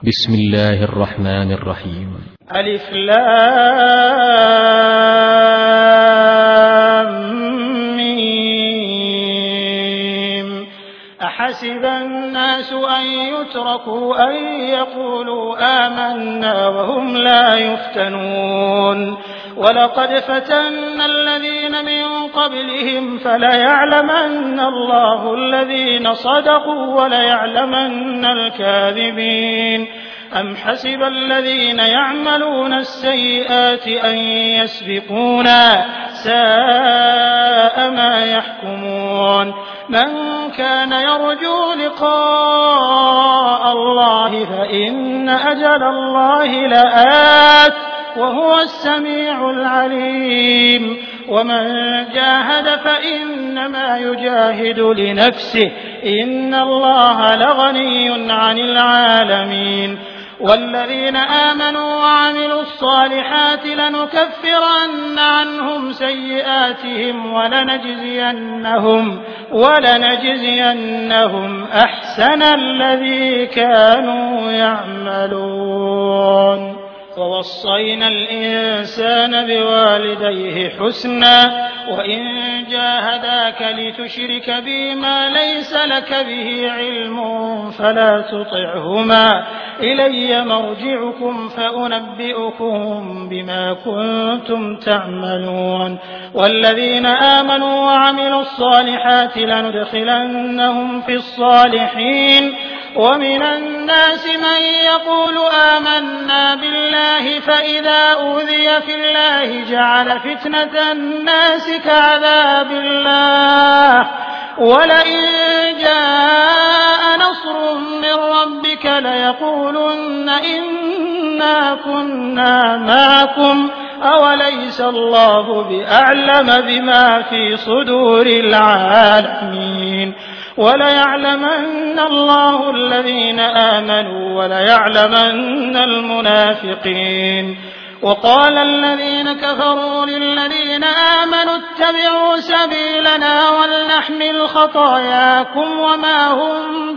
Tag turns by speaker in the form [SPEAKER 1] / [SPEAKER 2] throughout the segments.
[SPEAKER 1] بسم الله الرحمن الرحيم.
[SPEAKER 2] ألف لام ميم. أحسب الناس أن يتركوا أن يقولوا آمنا وهم لا يفتنون ولقد فتنا الذين من قبلهم فليعلمن الله الذين صدقوا وليعلمن الكاذبين. أم حسب الذين يعملون السيئات أن يسبقونا ساء ما يحكمون. من كان يرجو لقاء الله فإن أجل الله لآت وهو السميع العليم. ومن جاهد فإنما يجاهد لنفسه إن الله لغني عن العالمين. والذين آمنوا وعملوا الصالحات لنكفرن عنهم سيئاتهم ولنجزينهم أحسن الذي كانوا يعملون. ووصينا الإنسان بوالديه حسنا وإن جاهداك لتشرك بي ما ليس لك به علم فلا تطعهما إلي مرجعكم فأنبئكم بما كنتم تعملون. والذين آمنوا وعملوا الصالحات لندخلنهم في الصالحين. ومن الناس من يقول آمنا بالله فإذا أوذي في الله جعل فتنة الناس كعذاب الله ولئن جاء نصر من ربك ليقولن إنا كنا معكم أوليس الله بأعلم بما في صدور العالمين. وليعلمن الله الذين آمنوا وليعلمن المنافقين. وقال الذين كفروا للذين آمنوا اتبعوا سبيلنا ولنحمل خطاياكم وما هم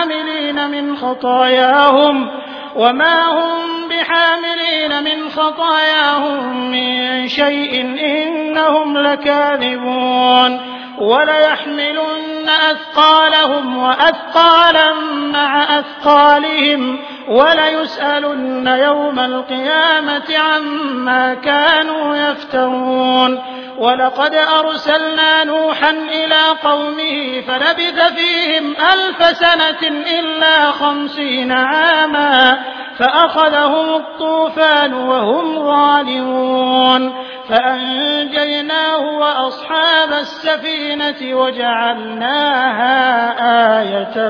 [SPEAKER 2] بحاملين من خطاياهم من شيء إنهم لكاذبون. وليحملن أثقالهم وأثقالا مع أثقالهم وليسألن يوم القيامة عما كانوا يفترون. ولقد أرسلنا نوحا إلى قومه فلبث فيهم 1000 سنة إلا 50 عاما فأخذهم الطوفان وهم ظالمون فأنجيناه وأصحاب السفينة وجعلناها آية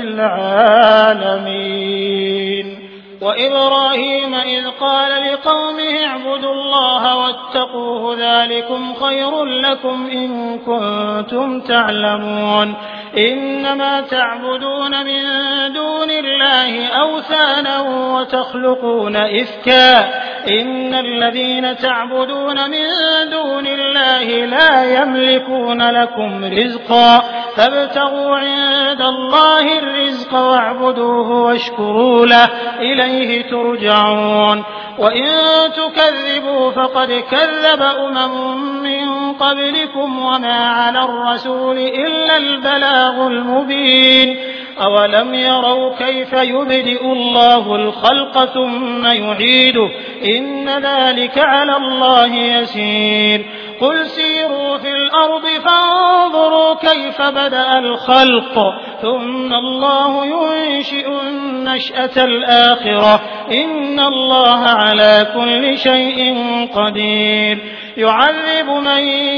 [SPEAKER 2] للعالمين. وإبراهيم إذ قال لقومه اعبدوا الله واتقوه ذلكم خير لكم إن كنتم تعلمون. إنما تعبدون من دون الله أوثانا وتخلقون إفكا إن الذين تعبدون من دون الله لا يملكون لكم رزقا فابتغوا عند الله الرزق واعبدوه واشكروا له إليه ترجعون. وإن تكذبوا فقد كذب من قبلكم وما على الرسول إلا البلاغ المبين. أولم يروا كيف يبدئ الله الخلق ثم يعيده إن ذلك على الله يسير. قل سيروا في الأرض فانظروا كيف بدأ الخلق ثم الله ينشئ النشأة الآخرة إن الله على كل شيء قدير. يعذب من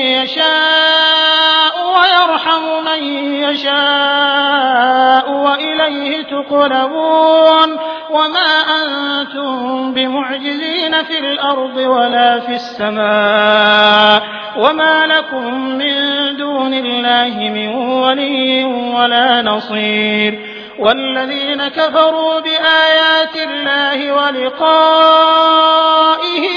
[SPEAKER 2] يشاء ويرحم من يشاء وإليه تقلبون. وما أنتم بمعجزين في الأرض ولا في السماء وما لكم من دون الله من ولي ولا نصير. والذين كفروا بآيات الله ولقائه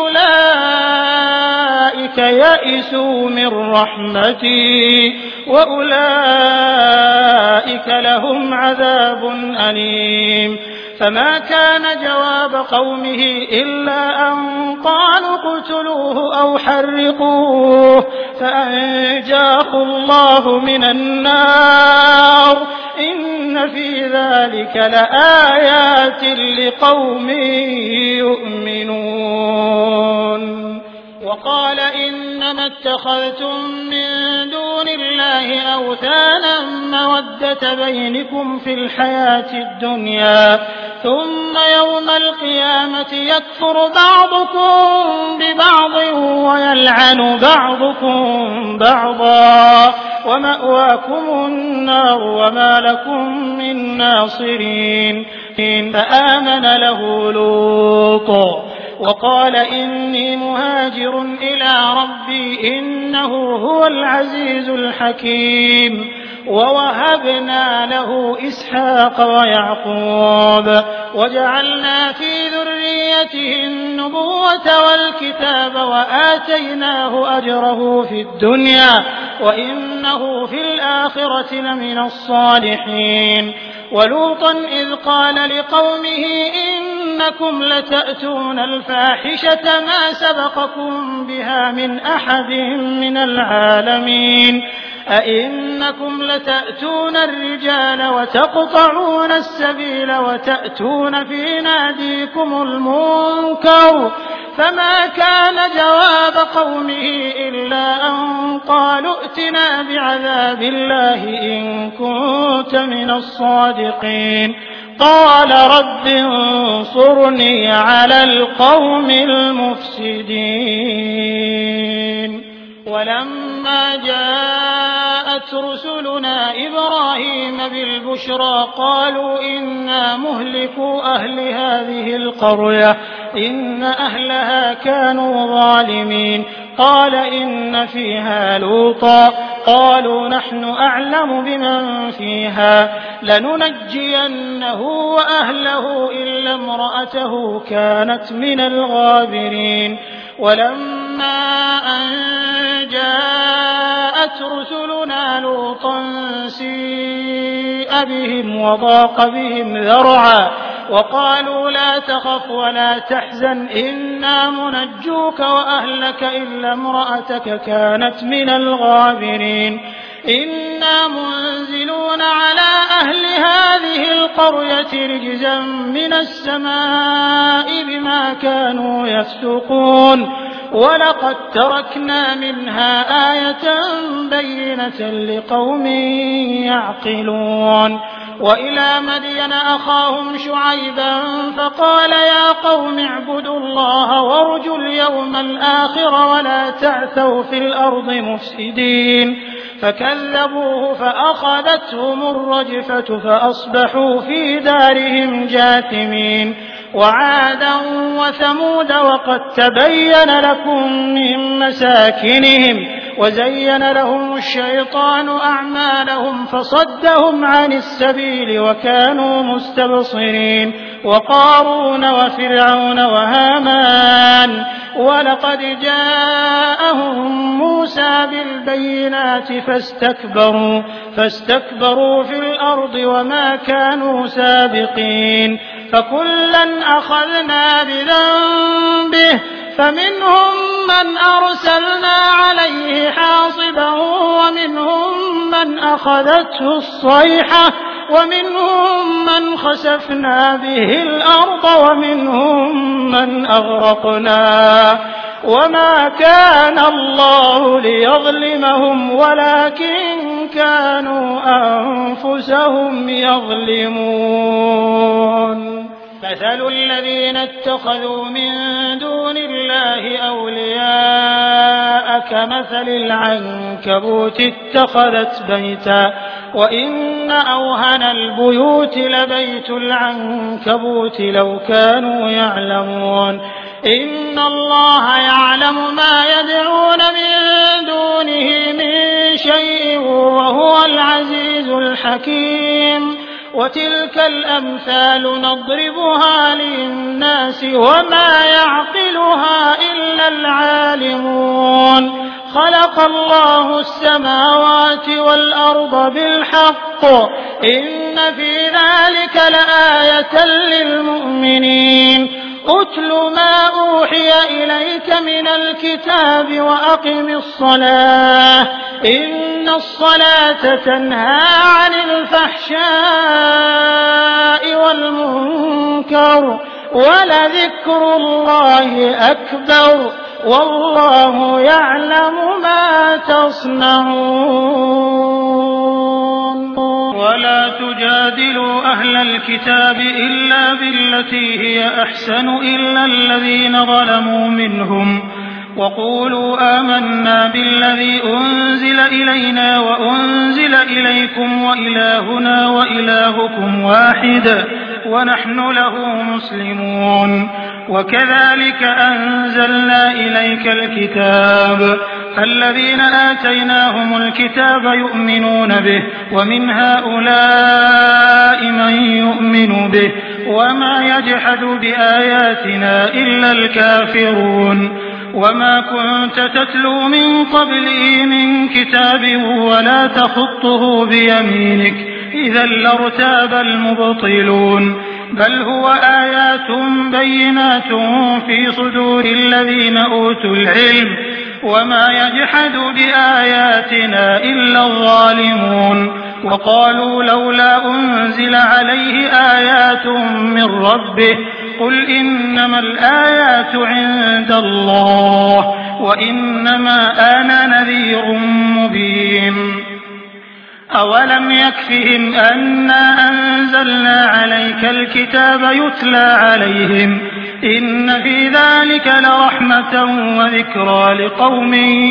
[SPEAKER 2] أولئك يئسوا من رحمتي وأولئك لهم عذاب أليم. فما كان جواب قومه إلا أن قالوا اقتلوه أو حرقوه فأنجاه الله من النار إن في ذلك لآيات لقوم يؤمنون. وقال إنما اتخذتم من دون الله أوثانا مودة بينكم في الحياة الدنيا ثم يوم القيامة يكفر بعضكم ببعض ويلعن بعضكم بعضا ومأواكم النار وما لكم من ناصرين. فآمن له لوط وقال إني مهاجر إلى ربي إنه هو العزيز الحكيم. ووهبنا له إسحاق ويعقوب وجعلنا في ذريته النبوة والكتاب وآتيناه أجره في الدنيا وإنه في الآخرة لمن الصالحين. ولوطا إذ قال لقومه إنكم لتأتون الفاحشة ما سبقكم بها من أحد من العالمين أئنكم لتأتون الرجال وتقطعون السبيل وتأتون في ناديكم المنكر. فما كان جواب قومه إلا أن قالوا ائتنا بعذاب الله إن كنت من الصادقين. قال رب انصرني على القوم المفسدين. ولما جاءت رسلنا إبراهيم بالبشرى قالوا إنا مهلكو أهل هذه القرية إن أهلها كانوا ظالمين. قال إن فيها لوطا قالوا نحن أعلم بمن فيها لننجينه وأهله إلا امرأته كانت من الغابرين. ولما أن جاءت رسلنا لوطا سيء بهم وضاق بهم ذرعا وقالوا لا تخف ولا تحزن إنا منجوك وأهلك إلا امرأتك كانت من الغابرين. إنا منزلون على أهل هذه القرية رجزا من السماء بما كانوا يفسقون. ولقد تركنا منها آية بينة لقوم يعقلون. وإلى مدين أخاهم شعيبا فقال يا قوم اعبدوا الله وارجوا اليوم الآخر ولا تعثوا في الأرض مفسدين. فكذبوه فأخذتهم الرجفة فأصبحوا في دارهم جاثمين. وعادا وثمود وقد تبين لكم من مساكنهم وزين لهم الشيطان أعمالهم فصدهم عن السبيل وكانوا مستبصرين. وقارون وفرعون وهامان ولقد جاءهم موسى بالبينات فاستكبروا في الأرض وما كانوا سابقين. فكلا أخذنا بذنبه فمنهم من أرسلنا عليه حاصبا ومنهم من أخذته الصيحة ومنهم من خسفنا به الأرض ومنهم من أغرقنا. وما كان الله ليظلمهم ولكن كانوا أنفسهم يظلمون. مثل الذين اتخذوا من دون الله أولياء كمثل العنكبوت اتخذت بيتا وإن أوهن البيوت لبيت العنكبوت لو كانوا يعلمون. إن الله يعلم ما يدعون من دونه من شيء وهو العزيز الحكيم. وتلك الأمثال نضربها للناس وما يعقلها إلا العالمون. خلق الله السماوات والأرض بالحق إن في ذلك لآية للمؤمنين أتل ما أوحي إليك من الكتاب وأقم الصلاة إن الصلاة تنهى عن الفحشاء والمنكر ولذكر الله أكبر والله يعلم ما تصنعون ولا تجادلوا أهل الكتاب إلا بالتي هي أحسن إلا الذين ظلموا منهم وقولوا آمنا بالذي أنزل إلينا وأنزل إليكم وإلهنا وإلهكم واحد ونحن له مسلمون وكذلك أنزلنا إليك الكتاب فالذين آتيناهم الكتاب يؤمنون به ومن هؤلاء من يؤمن به وما يجحد بآياتنا إلا الكافرون وما كنت تتلو من قبله من كتاب ولا تخطه بيمينك إذا لارتاب المبطلون بل هو آيات بينات في صدور الذين أوتوا العلم وما يجحد بآياتنا إلا الظالمون وقالوا لولا أنزل عليه آيات من ربه قل إنما الآيات عند الله وإنما أنا نذير مبين أولم يكفهم أنا أنزلنا عليك الكتاب يتلى عليهم إن في ذلك لرحمة وذكرى لقوم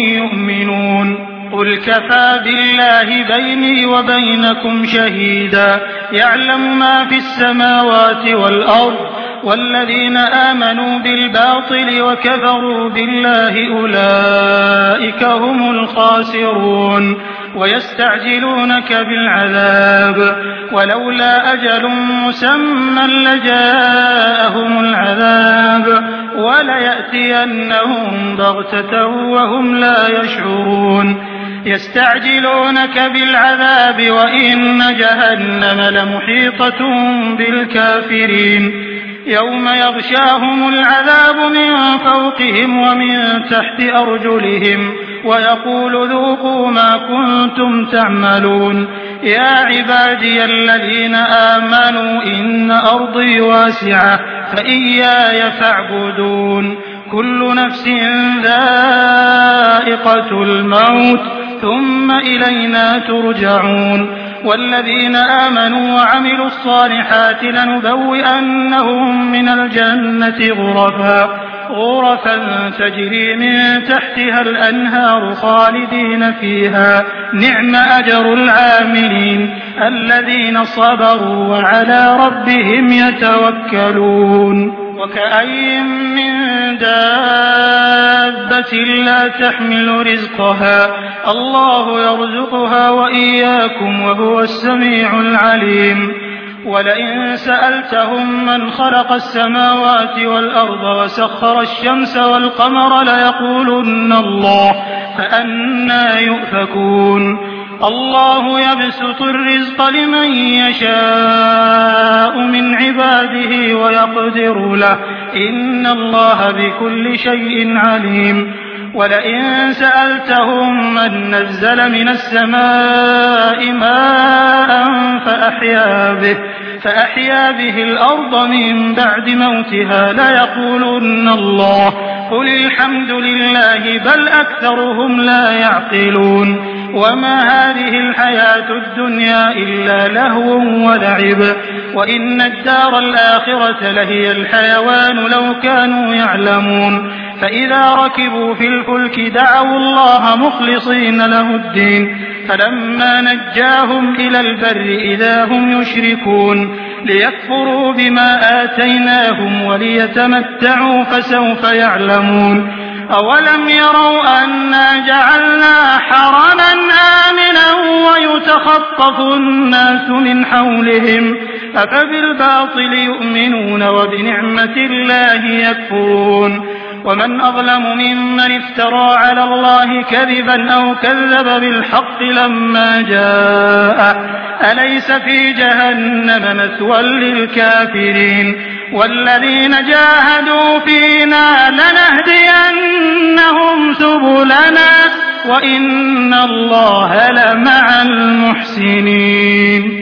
[SPEAKER 2] يؤمنون قل كفى بالله بيني وبينكم شهيدا يعلم ما في السماوات والأرض والذين آمنوا بالباطل وكفروا بالله أولئك هم الخاسرون ويستعجلونك بالعذاب ولولا أجل مسمى لجاءهم العذاب وليأتينهم بغتة وهم لا يشعرون يستعجلونك بالعذاب وإن جهنم لمحيطة بالكافرين يوم يغشاهم العذاب من فوقهم ومن تحت أرجلهم ويقول ذوقوا ما كنتم تعملون يا عبادي الذين آمنوا إن أرضي واسعة فإياي فاعبدون كل نفس ذائقة الموت ثم إلينا ترجعون والذين آمنوا وعملوا الصالحات لنبوئنهم من الجنة غرفا تجري من تحتها الأنهار خالدين فيها نعم أجر العاملين الذين صبروا وعلى ربهم يتوكلون وكأي من دابة لا تحمل رزقها الله يرزقها وإياكم وهو السميع العليم ولئن سألتهم من خلق السماوات والأرض وسخر الشمس والقمر ليقولن الله فأنى يؤفكون الله يبسط الرزق لمن يشاء من عباده ويقدر له إن الله بكل شيء عليم ولئن سألتهم من نزل من السماء ماء فأحيا به الأرض من بعد موتها ليقولن الله قل الحمد لله بل أكثرهم لا يعقلون وما هذه الحياة الدنيا إلا لهو ولعب وإن الدار الآخرة لهي الحيوان لو كانوا يعلمون فإذا ركبوا في الفلك دعوا الله مخلصين له الدين فلما نجاهم إلى البر إذا هم يشركون ليكفروا بما آتيناهم وليتمتعوا فسوف يعلمون أولم يروا أنا جعلنا حرما آمنا ويتخطف الناس من حولهم أفبالباطل يؤمنون وبنعمة الله يكفرون ومن أظلم ممن افترى على الله كذبا أو كذب بالحق لما جاءه أليس في جهنم مثوى للكافرين والذين جاهدوا فينا لنهدينهم سبلنا وإن الله لمع المحسنين